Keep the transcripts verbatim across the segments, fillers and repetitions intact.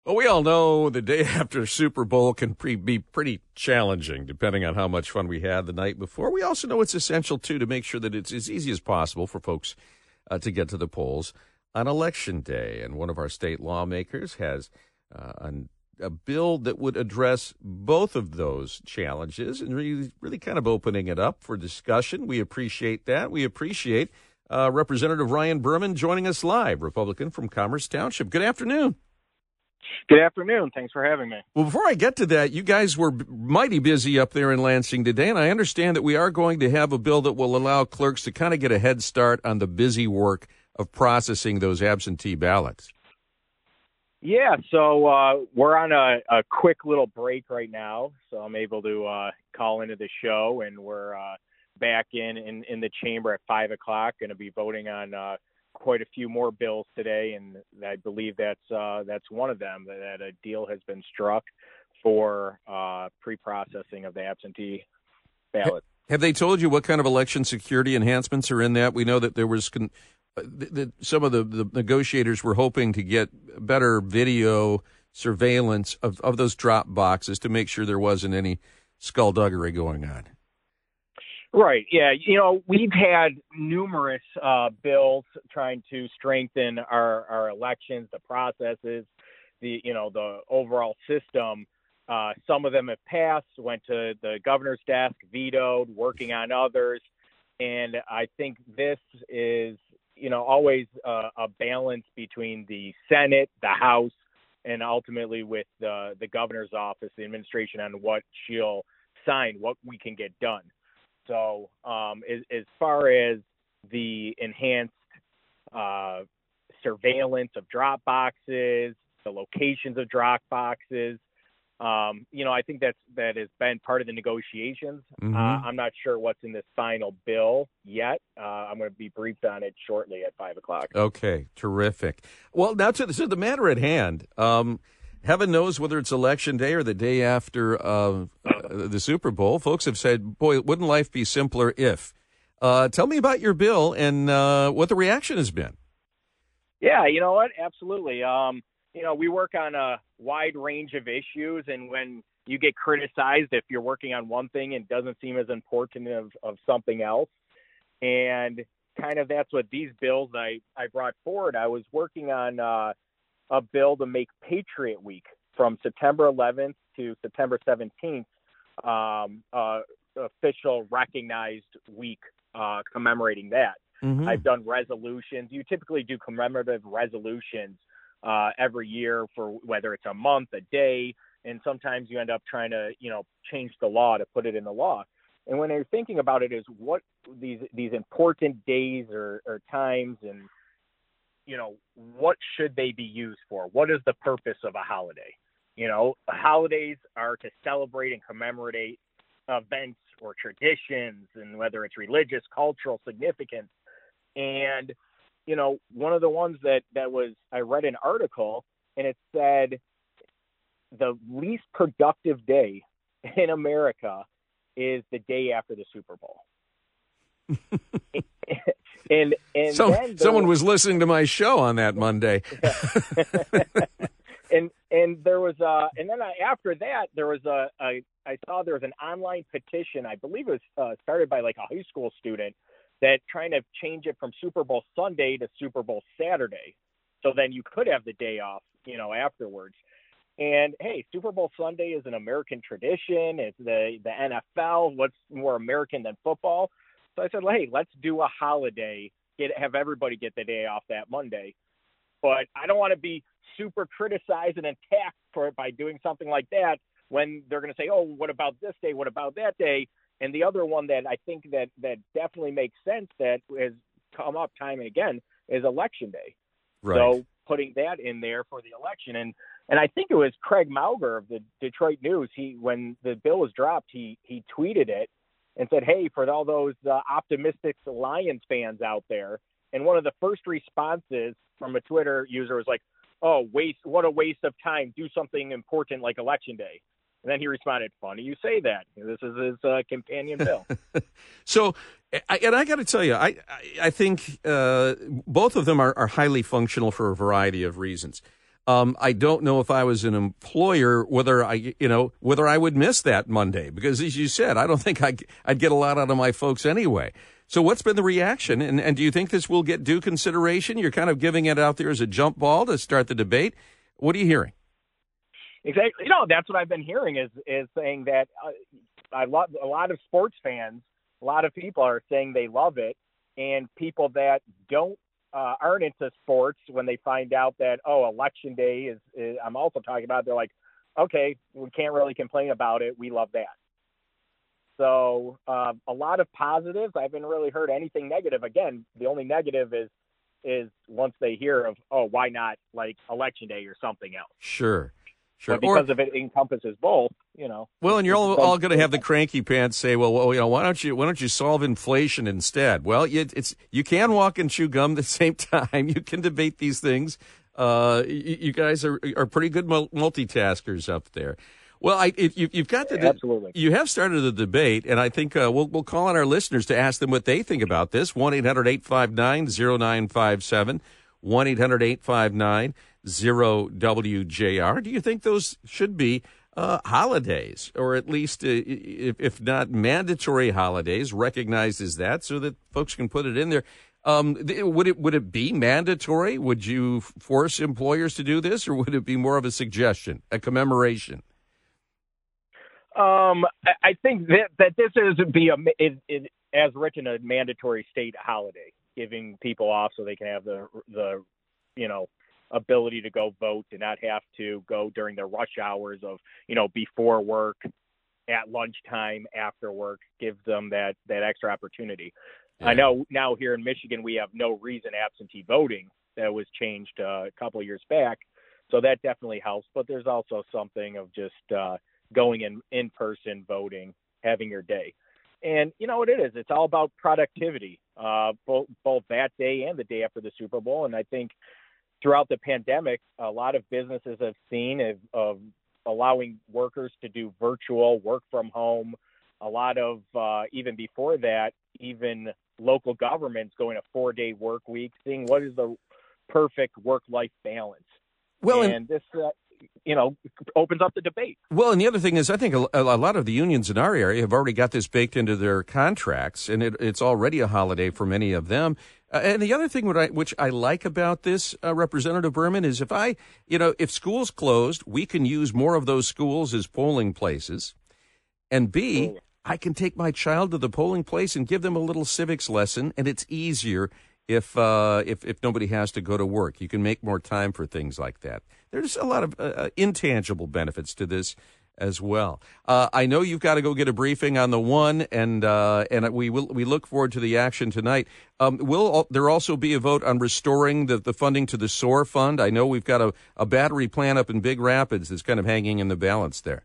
Well, we all know the day after Super Bowl can pre- be pretty challenging, depending on how much fun we had the night before. We also know it's essential, too, to make sure that it's as easy as possible for folks uh, to get to the polls on Election Day. And one of our state lawmakers has uh, an, a bill that would address both of those challenges and really, really kind of opening it up for discussion. We appreciate that. We appreciate uh, Representative Ryan Berman joining us live, Republican from Commerce Township. Good afternoon. Good afternoon. Thanks for having me. Well, before I get to that, you guys were mighty busy up there in Lansing today, and I understand that we are going to have a bill that will allow clerks to kind of get a head start on the busy work of processing those absentee ballots. Yeah, so uh, we're on a, a quick little break right now, so I'm able to uh, call into the show, and we're uh, back in, in, in the chamber at five o'clock, going to be voting on uh, quite a few more bills today, and I believe that's uh, that's one of them, that a deal has been struck for uh, pre-processing of the absentee ballot. Have they told you what kind of election security enhancements are in that? We know that there was con- that some of the, the negotiators were hoping to get better video surveillance of, of those drop boxes to make sure there wasn't any skullduggery going on. Right. Yeah. You know, we've had numerous uh, bills trying to strengthen our, our elections, the processes, the, you know, the overall system. Uh, some of them have passed, went to the governor's desk, vetoed, working on others. And I think this is, you know, always uh, a balance between the Senate, the House, and ultimately with the, the governor's office, the administration, on what she'll sign, what we can get done. So um, as, as far as the enhanced uh, surveillance of drop boxes, the locations of drop boxes, um, you know, I think that's, that has been part of the negotiations. Mm-hmm. Uh, I'm not sure what's in this final bill yet. Uh, I'm going to be briefed on it shortly at five o'clock. Okay, terrific. Well, now to the, so the matter at hand. Um, Heaven knows whether it's Election Day or the day after uh, uh, the Super Bowl. Folks have said, boy, wouldn't life be simpler if. Uh, tell me about your bill and uh, what the reaction has been. Yeah, you know what? Absolutely. Um, you know, we work on a wide range of issues, and when you get criticized if you're working on one thing and doesn't seem as important of, of something else, and kind of that's what these bills I, I brought forward. I was working on uh, a bill to make Patriot Week from September eleventh to September seventeenth um, uh, official recognized week uh, commemorating that. Mm-hmm. I've done resolutions. You typically do commemorative resolutions uh, every year for whether it's a month, a day, and sometimes you end up trying to, you know, change the law to put it in the law. And when you're thinking about it, is what these these important days or, or times, and you know, what should they be used for? What is the purpose of a holiday? You know, holidays are to celebrate and commemorate events or traditions, and whether it's religious, cultural significance. And, you know, one of the ones that, that was, I read an article, and it said the least productive day in America is the day after the Super Bowl. And and so, then someone was, was listening to my show on that Monday. and and there was uh and then I, after that there was a, a I saw there was an online petition. I believe it was uh, started by like a high school student that trying to change it from Super Bowl Sunday to Super Bowl Saturday, so then you could have the day off, you know, afterwards. And hey, Super Bowl Sunday is an American tradition. It's the the N F L. What's more American than football? So I said, well, hey, let's do a holiday, get have everybody get the day off that Monday. But I don't want to be super criticized and attacked for it by doing something like that when they're going to say, oh, what about this day? What about that day? And the other one that I think that, that definitely makes sense that has come up time and again is Election Day. Right. So putting that in there for the election. And and I think it was Craig Mauger of the Detroit News. He when the bill was dropped, he he tweeted it and said, hey, for all those uh, optimistic Lions fans out there. And one of the first responses from a Twitter user was like, oh, waste, what a waste of time. Do something important like Election Day. And then he responded, funny you say that. This is his uh, companion bill. So, I, and I got to tell you, I, I, I think uh, both of them are, are highly functional for a variety of reasons. Um, I don't know if I was an employer, whether I, you know, whether I would miss that Monday, because as you said, I don't think I'd, I'd get a lot out of my folks anyway. So what's been the reaction? And, and do you think this will get due consideration? You're kind of giving it out there as a jump ball to start the debate. What are you hearing? Exactly. You know, that's what I've been hearing is, is saying that uh, I love a lot of sports fans. A lot of people are saying they love it, and people that don't Uh, aren't into sports, when they find out that, oh, election day is, is, I'm also talking about, they're like, okay, we can't really complain about it. We love that. So uh, a lot of positives. I haven't really heard anything negative. Again, the only negative is, is once they hear of, oh, why not like election day or something else? Sure. Sure. But because or, of it encompasses both, you know. Well, and you're all, all going to have the cranky pants say, well, well, you know, why don't you why don't you solve inflation instead? Well, you, it's you can walk and chew gum at the same time. You can debate these things. Uh, you, you guys are are pretty good multitaskers up there. Well, I if you, you've got the absolutely. You have started the debate, and I think uh, we'll we'll call on our listeners to ask them what they think about this. one eight hundred eight five nine oh nine five seven. one eight hundred eight five nine zero W J R. Do you think those should be uh, holidays, or at least, uh, if, if not mandatory holidays, recognized as that, so that folks can put it in there? Um, would it would it be mandatory? Would you force employers to do this, or would it be more of a suggestion, a commemoration? Um, I think that, that this is be a is, is, as written a mandatory state holiday, giving people off so they can have the the you know ability to go vote and not have to go during the rush hours of you know before work, at lunchtime, after work. Give them that that extra opportunity. Yeah. I know now here in Michigan we have no reason absentee voting. That was changed uh, a couple of years back, so that definitely helps. But there's also something of just uh, going in in person voting, having your day. And you know what it is? It's all about productivity, uh, both both that day and the day after the Super Bowl. And I think throughout the pandemic, a lot of businesses have seen of, of allowing workers to do virtual work from home. A lot of uh, even before that, even local governments going a four-day work week, seeing what is the perfect work-life balance. Well, and, and- this. Uh, you know, opens up the debate. Well, and the other thing is, I think a, a lot of the unions in our area have already got this baked into their contracts, and it, it's already a holiday for many of them. Uh, and the other thing what I, which I like about this, uh, Representative Berman, is if I, you know, if schools closed, we can use more of those schools as polling places. And B, oh. I can take my child to the polling place and give them a little civics lesson, and it's easier if uh, if if nobody has to go to work. You can make more time for things like that. There's a lot of uh, intangible benefits to this as well. Uh, I know you've got to go get a briefing on the one, and uh, and we will we look forward to the action tonight. Um, will there also be a vote on restoring the, the funding to the S O A R fund? I know we've got a, a battery plant up in Big Rapids that's kind of hanging in the balance there.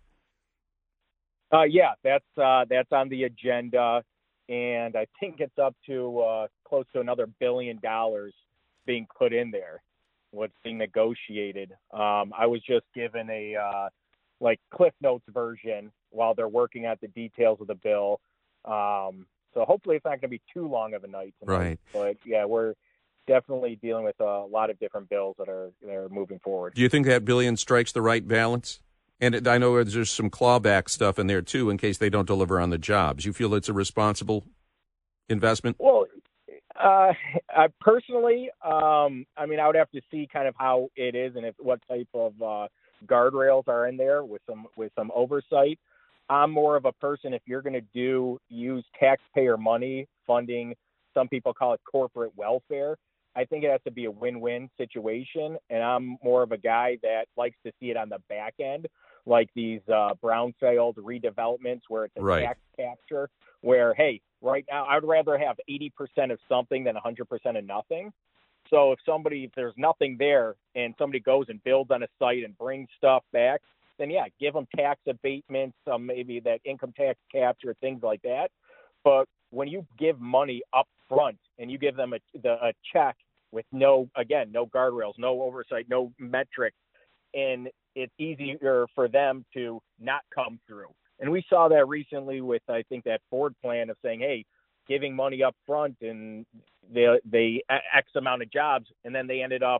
Uh, yeah, that's uh, that's on the agenda. And I think it's up to uh, close to another billion dollars being put in there, what's being negotiated. Um, I was just given a uh, like Cliff Notes version while they're working out the details of the bill. Um, so hopefully it's not going to be too long of a night tonight. Right. But yeah, we're definitely dealing with a lot of different bills that are that are moving forward. Do you think that billion strikes the right balance? And I know there's some clawback stuff in there, too, in case they don't deliver on the jobs. You feel it's a responsible investment? Well, uh, I personally, um, I mean, I would have to see kind of how it is and if what type of uh, guardrails are in there with some with some oversight. I'm more of a person, if you're going to do use taxpayer money funding, some people call it corporate welfare. I think it has to be a win-win situation, and I'm more of a guy that likes to see it on the back end, like these uh, brownfield redevelopments where it's a right. tax capture, where, hey, right now I'd rather have eighty percent of something than one hundred percent of nothing. So if somebody, if there's nothing there and somebody goes and builds on a site and brings stuff back, then, yeah, give them tax abatements, um, maybe that income tax capture, things like that. But when you give money up front and you give them a, the, a check with no, again, no guardrails, no oversight, no metrics, and it's easier for them to not come through. And we saw that recently with, I think, that Ford plan of saying, hey, giving money up front and they, they X amount of jobs, and then they ended up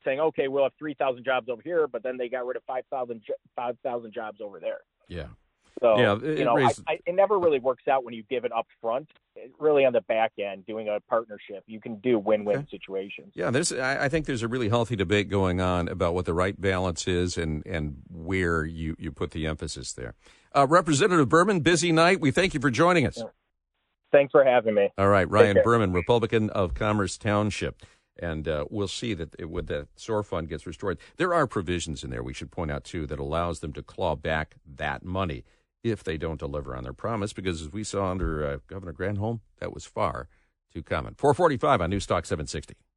saying, okay, we'll have three thousand jobs over here, but then they got rid of five thousand five thousand jobs over there. Yeah. So, yeah, it, you know, raises... I, I, it never really works out when you give it up front. It, really on the back end, doing a partnership, you can do win-win okay. situations. Yeah, there's. I, I think there's a really healthy debate going on about what the right balance is and, and where you, you put the emphasis there. Uh, Representative Berman, busy night. We thank you for joining us. Yeah. Thanks for having me. All right, Ryan Berman, Republican of Commerce Township. And uh, we'll see that it, when the S O R fund gets restored, there are provisions in there, we should point out, too, that allows them to claw back that money if they don't deliver on their promise, because as we saw under uh, Governor Granholm, that was far too common. four forty-five on News Talk seven sixty.